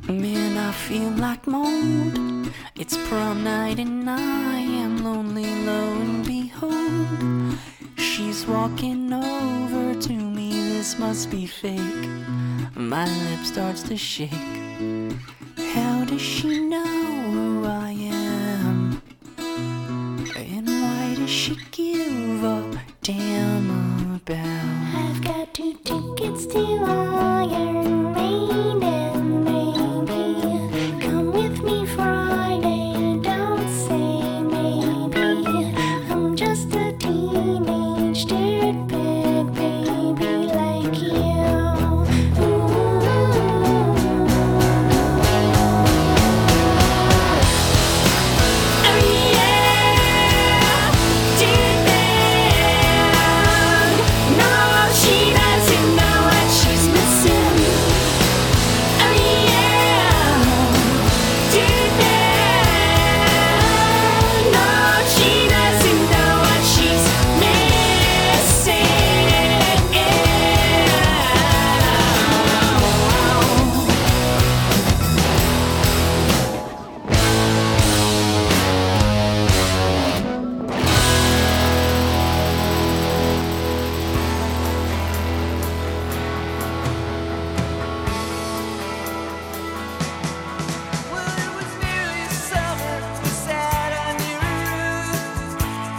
Man, I feel like mold. It's prom night and I am lonely, lo and behold. She's walking over to me, this must be fake. My lip starts to shake. How does she know who I am? And why does she give a damn about? I've got 2 tickets to Iron Maiden, baby. Come with me Friday, don't say maybe. I'm just a teenage dirtbag baby like you. Oh yeah, dirtbag. No, she doesn't know what she's missing. Oh yeah, dirtbag. No, she doesn't know what she's missing. Well, it was nearly summer. We sat under a roof.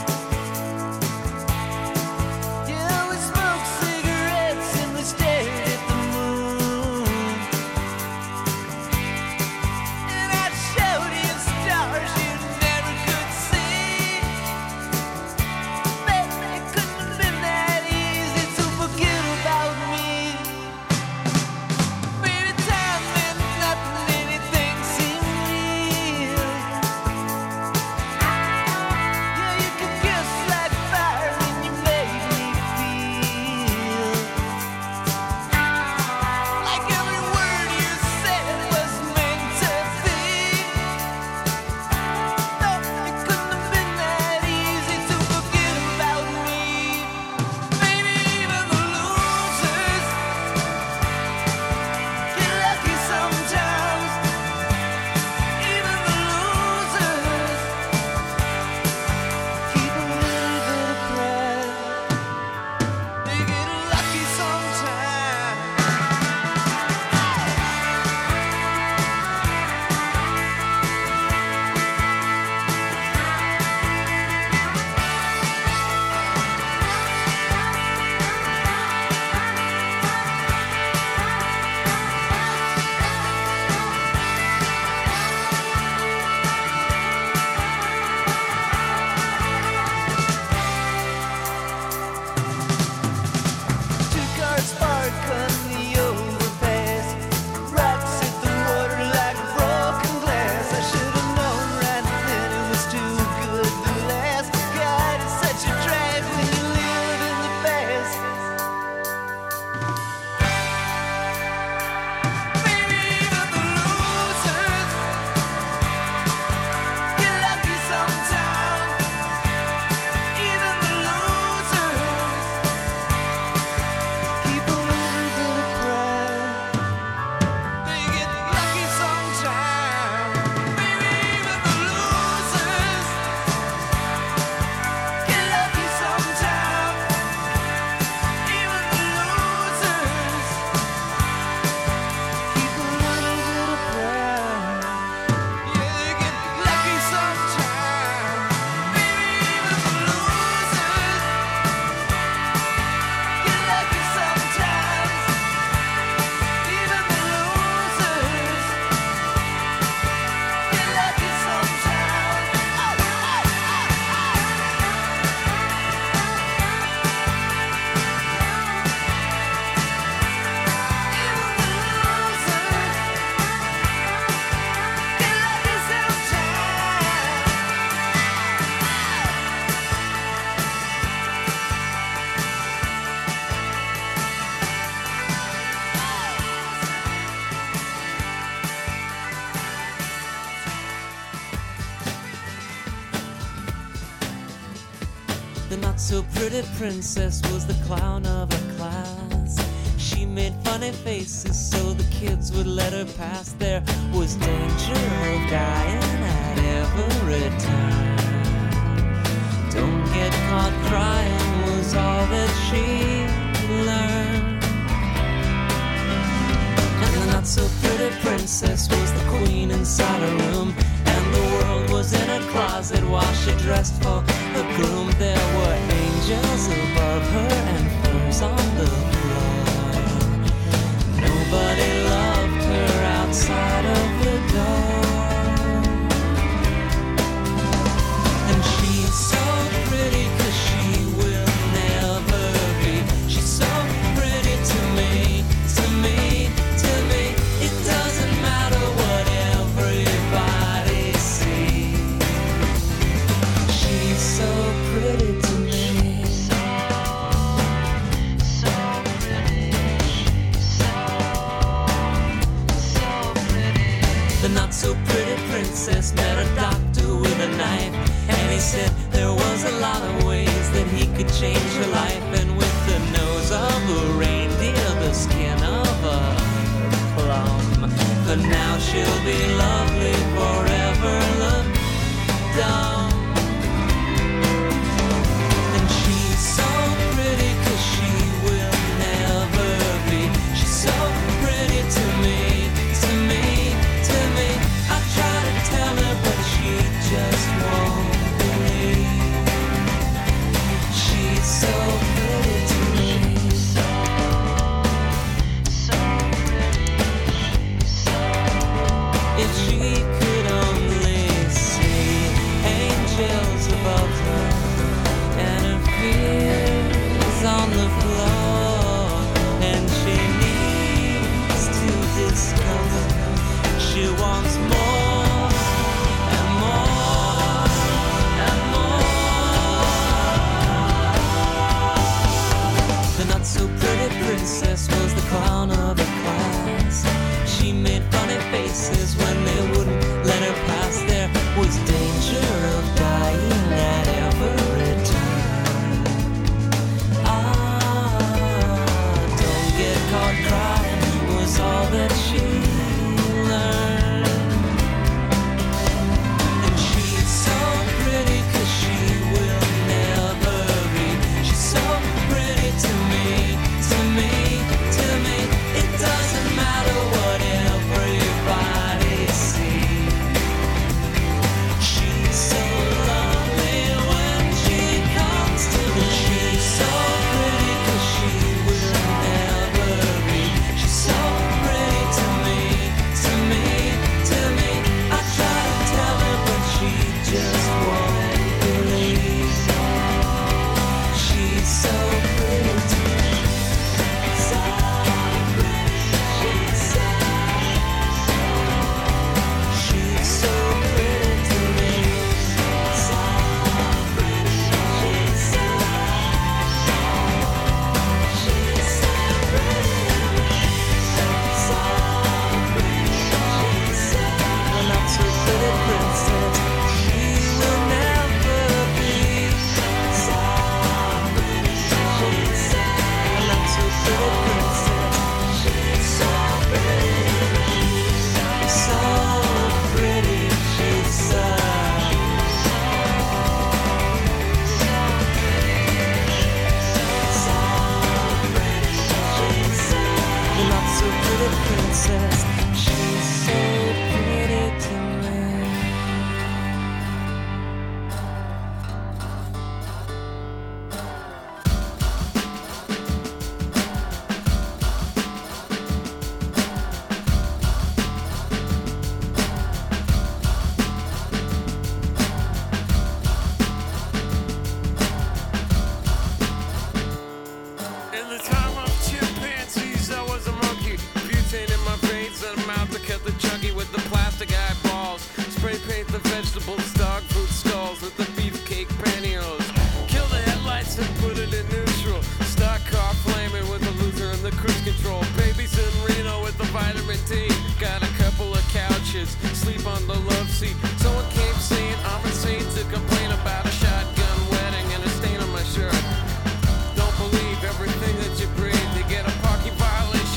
Yeah, we smoked cigarettes and we stared at the moon. And I showed you stars you never could see. Baby, it couldn't have been that easy to forget about me. Baby, time meant nothing, anything seemed real. Yeah, you could kiss like fire and you made me feel like every word you said was meant to be. No, it couldn't have been that easy to forget about me. Maybe even the losers get lucky sometimes. Even the losers keep a little bit of pride. They get lucky sometimes. Two cars parked on the overpass. Rocks hit the water like broken glass. I should have known right then it was too good to last. God, it's such a drag when you live in the past. Maybe even the losers get lucky sometimes. Even the losers keep a little bit of pride. They get lucky sometimes. Maybe even the losers get lucky sometimes. Even the losers keep a little bit of pride. Yeah, they get lucky sometimes. Maybe even the losers get lucky sometimes. Even the losers get lucky sometimes. Even the losers get lucky The not so pretty princess was the clown of her class. She made funny faces so the kids would let her pass. There was danger of dying at every turn. Don't get caught crying was all that she learned. And the not so pretty princess was the queen inside her room, and the world was in a closet while she dressed for the groom. There were angels above her and furs on the floor. Nobody loved her outside of the door. And she's so pretty 'cause she will never be. She's so pretty to me, to me, to me. It doesn't matter what everybody sees. She's so pretty to me. The not so pretty princess met a doctor with a knife, and he said there was a lot of ways that he could change her life. And with the nose of a reindeer, the skin of a plum, but now she'll be lovely forever, look dumb. And she's so pretty 'cause she will never be. She's so pretty to me, to me, to me. I try to tell her, but she just won't believe. She's so pretty to me. If she could only see angels above her and her fears on the floor, and she needs to discover she wants more and more and more. The not so pretty princess was the clown of the class. She made funny faces when they wouldn't let her pass. There was danger of dying at every turn. Don't get caught crying was all that she learned. And she's so pretty 'cause she will never be. She's so pretty to me, to me, to me. It doesn't matter what everybody sees. She's so lovely when she comes to me. She's so pretty 'cause she will never be. She's so pretty to me, to me, to me. I try to tell her, but she just won't believe. She's so pretty to me. So pretty, she's so pretty to me. So pretty, she's so pretty to me. So pretty, she's the not so pretty princess. She will never be. So pretty, she's the not so pretty princess. She's so pretty to me. So pretty, she's so the not so pretty princess. She's so pretty to me. In the time of chimpanzees, I was a monkey. Butane in my veins, and I'm out to cut the chunky with the plastic eyeballs. Spray paint the vegetables, dog food stalls with the beefcake pantyhose. Kill the headlights and put it in neutral. Stock car flaming with the Luther and the cruise control. Babies in Reno with the vitamin D. Got a couple of couches, sleep on the love seat. Someone came saying I'm insane to complain about a shotgun wedding and a stain on my shirt. Don't believe everything that you breathe. You get a parking violation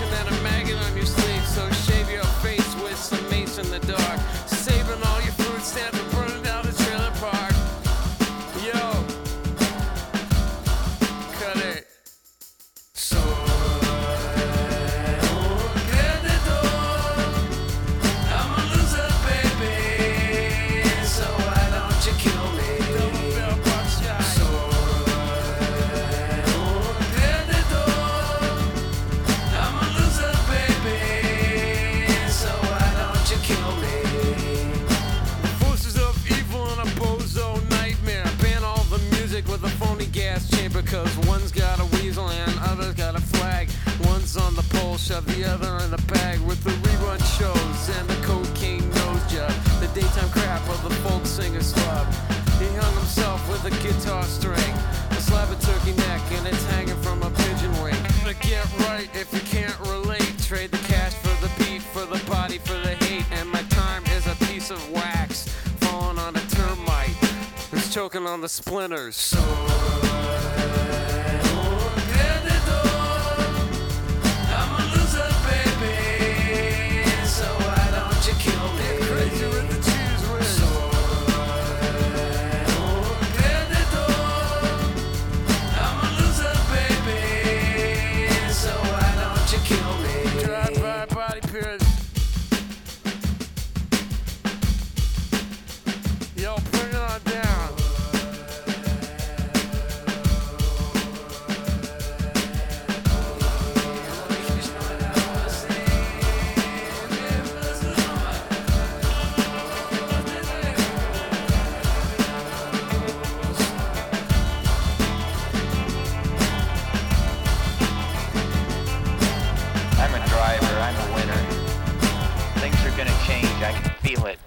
shove the other in the bag with the rerun shows and the cocaine nose job. The daytime crap of the folk singer's love. He hung himself with a guitar string, a slab of turkey neck, and it's hanging from a pigeon wing. But get right if you can't relate. Trade the cash for the beat, for the body, for the hate. And my time is a piece of wax falling on a termite who's choking on the splinters. So yo, bring it on down. I'm a driver, I'm a winner. Things are gonna change, I can feel it.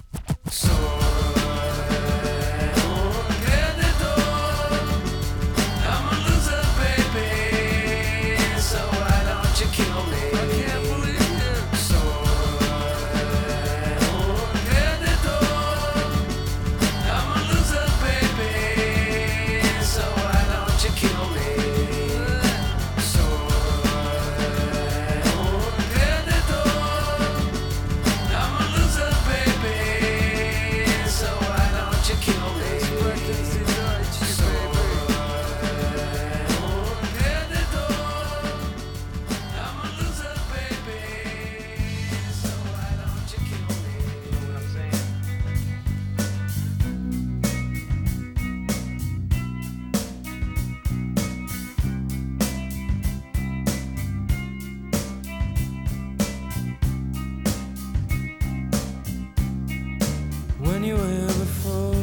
When you were here before,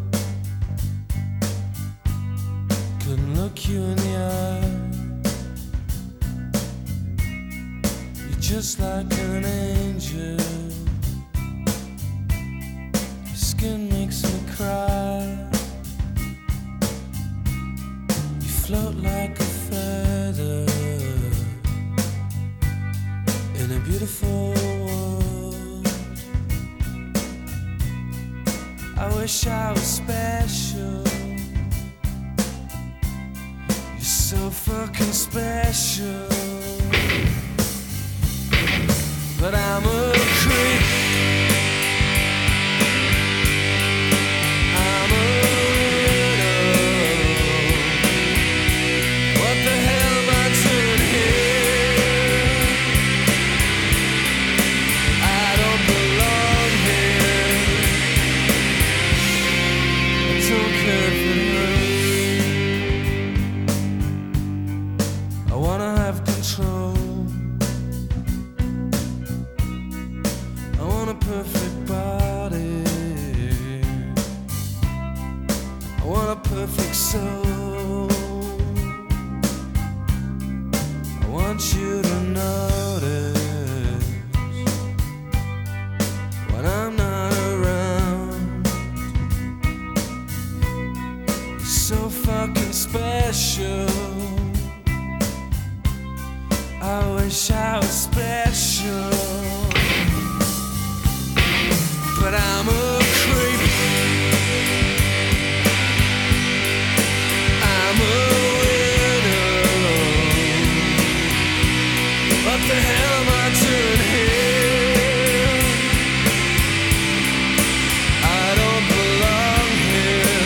couldn't look you in the eye. You're just like an angel. Your skin makes me cry. You float like a feather in a beautiful world. I wish I was special. You're so fucking special. But I'm a creep. I'm a widow. What the hell am I doing here? I don't belong here. I don't care if it hurts. I wanna have control. I want a perfect body. I want a perfect soul. I want you to notice when I'm not around. You're so fucking special. I wish I was special. But I'm a creep. I'm a widow. What the hell am I doing here? I don't belong here.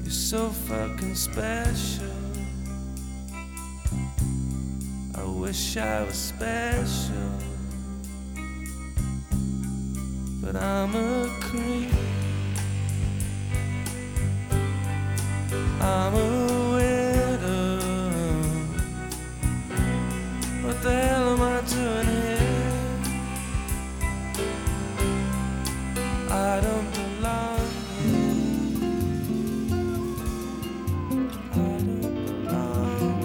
You're so fucking special. I wish I was special, but I'm a creep. I'm a widow. What the hell am I doing here? I don't belong here. I don't belong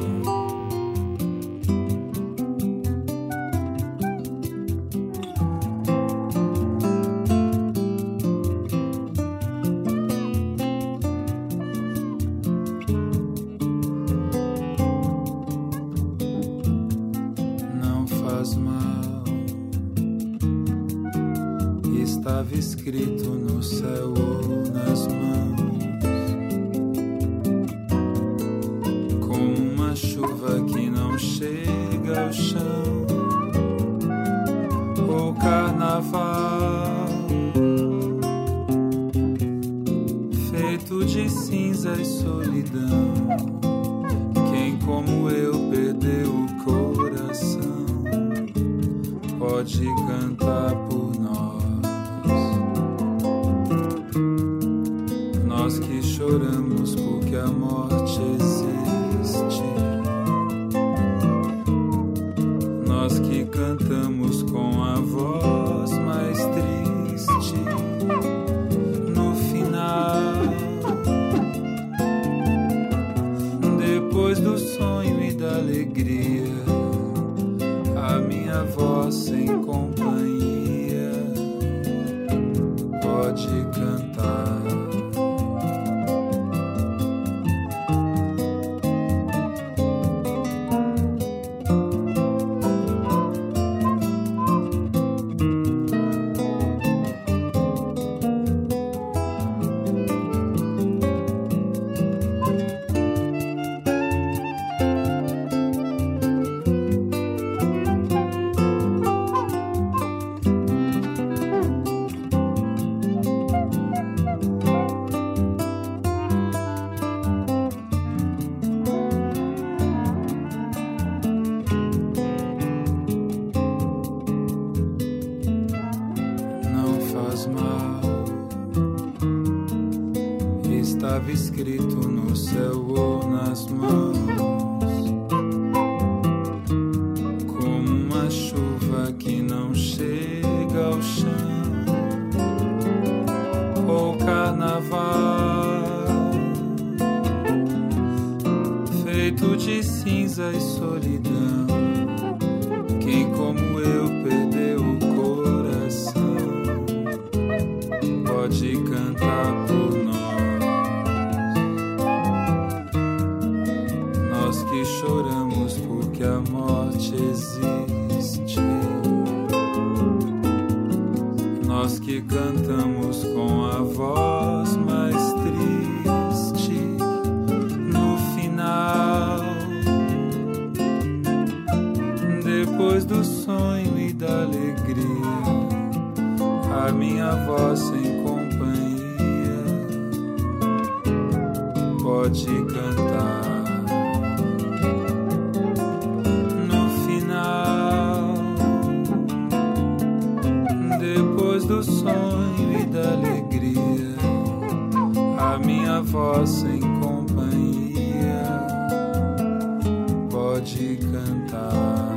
estava escrito no céu ou nas mãos, como uma chuva que não chega ao chão, ou carnaval feito de cinza e solidão. Quem como eu perdeu o coração pode cantar por nós. Nós que choramos porque a morte existe, nós que cantamos com a voz mais triste. No final, depois do sonho e da alegria, a minha voz sem companhia pode cantar. Estava escrito no céu ou nas mãos, como uma chuva que não chega ao chão, ou carnaval feito de cinza e solidão. Quem como eu perdeu o coração pode cantar por nós. Nós que choramos porque a morte existe, nós que cantamos com a voz mais triste. No final, depois do sonho e da alegria, a minha voz sem companhia pode cantar. Depois do sonho e da alegria, a minha voz sem companhia pode cantar.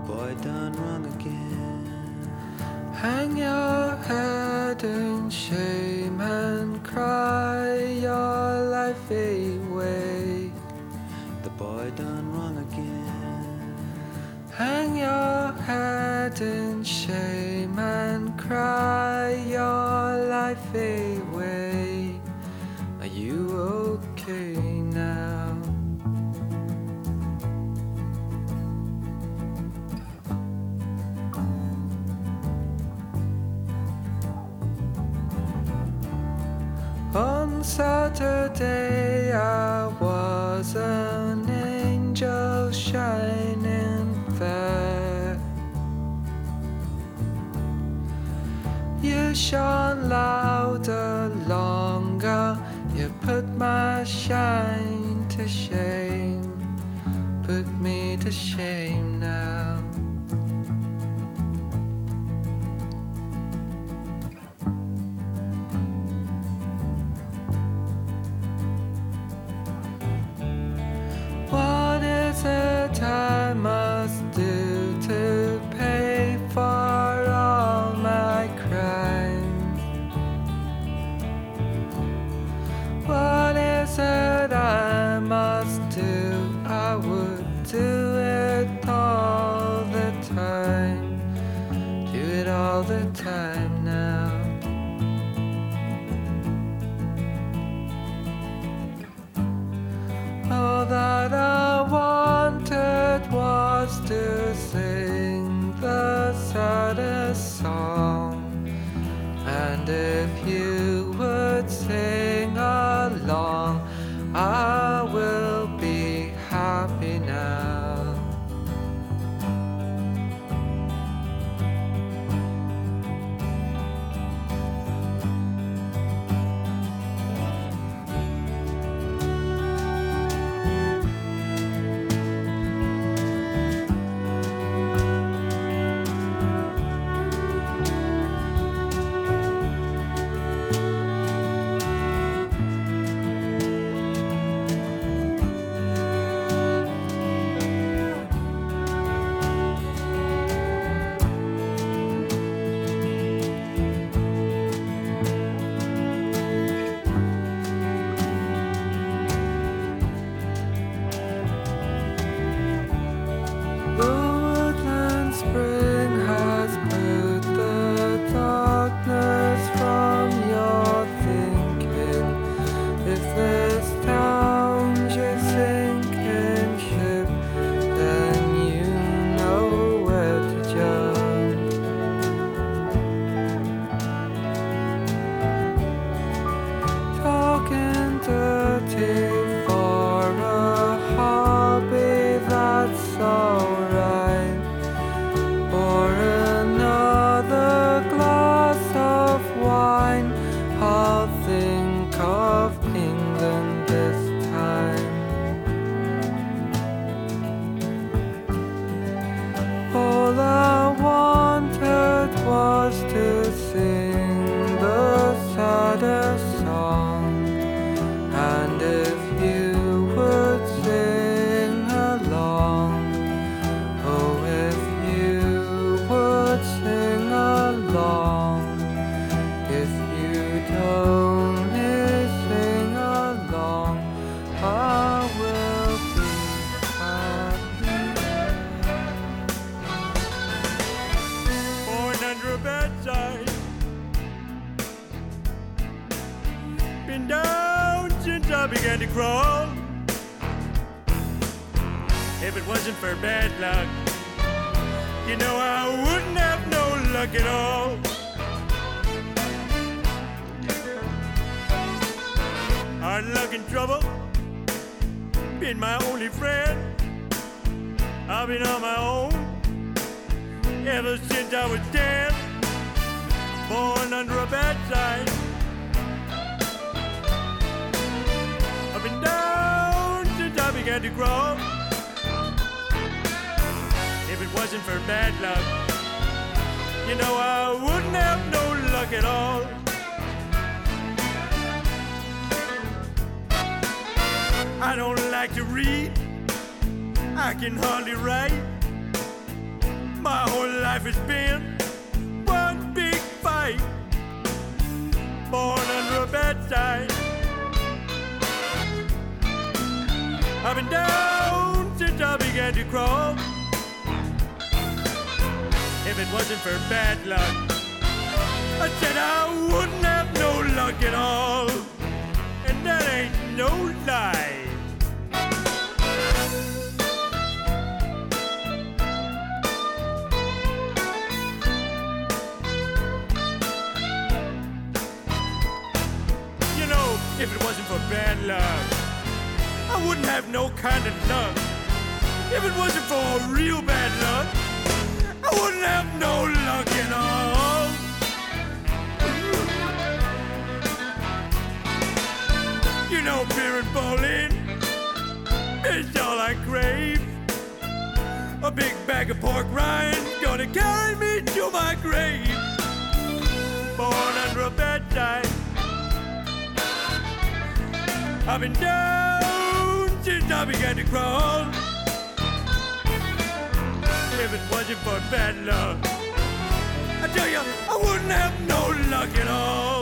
boy done wrong again. Hang your head in shame and cry your life away. The boy done wrong again. Hang your head in shame and cry your life away. Are you okay now? On Saturday I was an angel shining fair. You shone louder, longer. You put my shine to shame. Put me to shame now. What is it I must do to pay for all my crimes? What is it I must do? I would do it all the time. Do it all the time now. All that I wanted was to sing the saddest song. And if you would sing along, I will be happy now. Woodland spring has put the darkness from your thinking. If this town's your sinking ship, then you know where to jump. Talking dirty for a hobby, that's alright. Or another glass of wine, I'll think of England this time. All I wanted was to sing the saddest song. And if you would sing along, oh, if you would sing along, if you don't sing along, I will be happy. Born under a bedside, been down since I began to crawl. If it wasn't for bad luck, you know I wouldn't have no luck at all. Hard luck and trouble been my only friend. I've been on my own ever since I was 10. Born under a bad sign, I've been down since I began to grow. If it wasn't for bad luck, you know I wouldn't have no luck at all. I don't like to read, I can hardly write. life has been one big fight. Born under a bad sign. I've been down since I began to crawl. If it wasn't for bad luck, I said I wouldn't have no luck at all. And that ain't no lie. You know, if it wasn't for bad luck, I wouldn't have no kind of luck. If it wasn't for real bad luck, I wouldn't have no luck at all. You know, beer and bowling is all I crave. A big bag of pork rinds gonna carry me to my grave. Born under a bad time. I've been down since I began to crawl. If it wasn't for bad luck, I tell you, I wouldn't have no luck at all.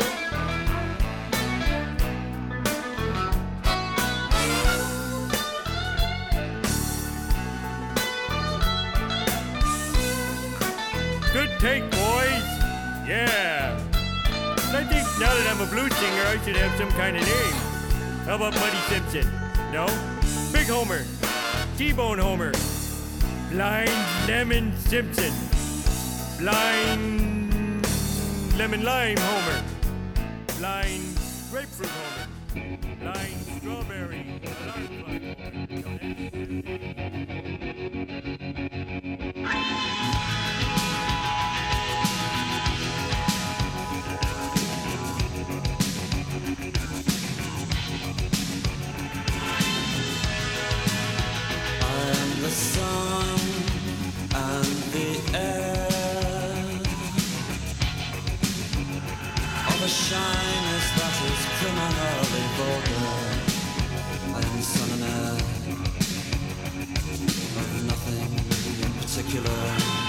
Good take, boys. Yeah. I think now that I'm a blues singer, I should have some kind of name. How about Muddy Simpson? No? Big Homer. T-Bone Homer. Blind Lemon Simpson. Blind Lemon Lime Homer. Blind Grapefruit Homer. Blind Strawberry Alarm Clock The sun and the air of a shyness that is criminally vulgar. I am the sun and air of nothing in particular.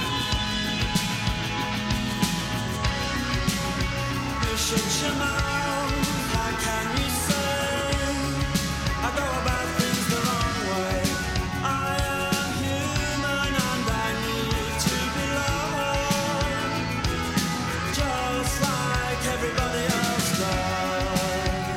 You should your mouth. How can you say I go about things the wrong way? I am human and I need to be loved, just like everybody else does.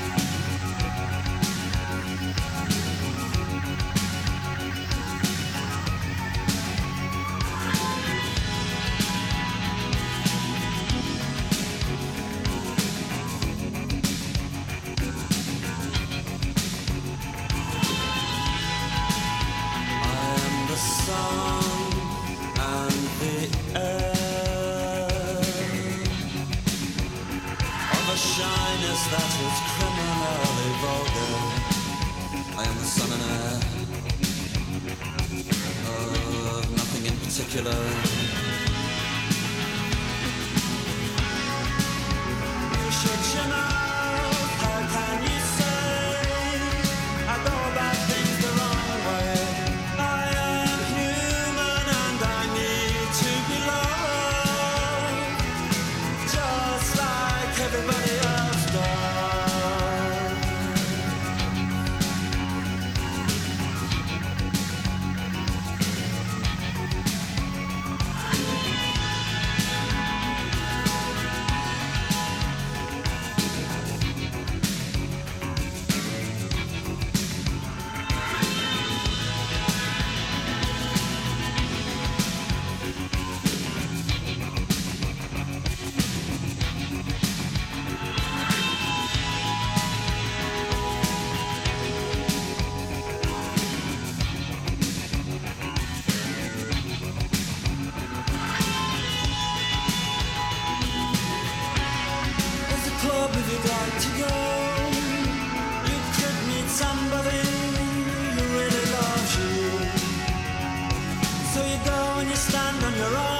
Sun and the air of a shyness that is criminally vulgar. I am the sun and air of nothing in particular. You should you know. How can you say I go about things the wrong way? Everybody else does. If you'd like to go, you could meet somebody who really loves you. So you go and you stand on your own.